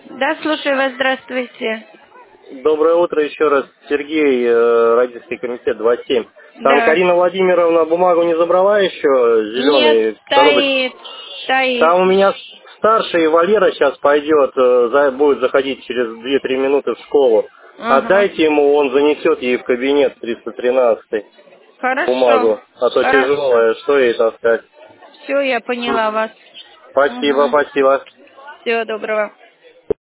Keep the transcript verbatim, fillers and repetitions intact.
Да, слушаю вас, здравствуйте. Доброе утро еще раз. Сергей, э, родительский комитет двадцать семь. Там Да. Карина Владимировна бумагу не забрала еще, Нет, зеленый коробочку. стоит, стоит. Там у меня старший Валера сейчас пойдет, э, за- будет заходить через две-три минуты в школу. Ага. Отдайте ему, он занесет ей в кабинет триста тринадцать Хорошо. бумагу, а то Хорошо. тяжелая, что ей таскать. Все, я поняла вас. Спасибо, Угу. спасибо. Всего доброго.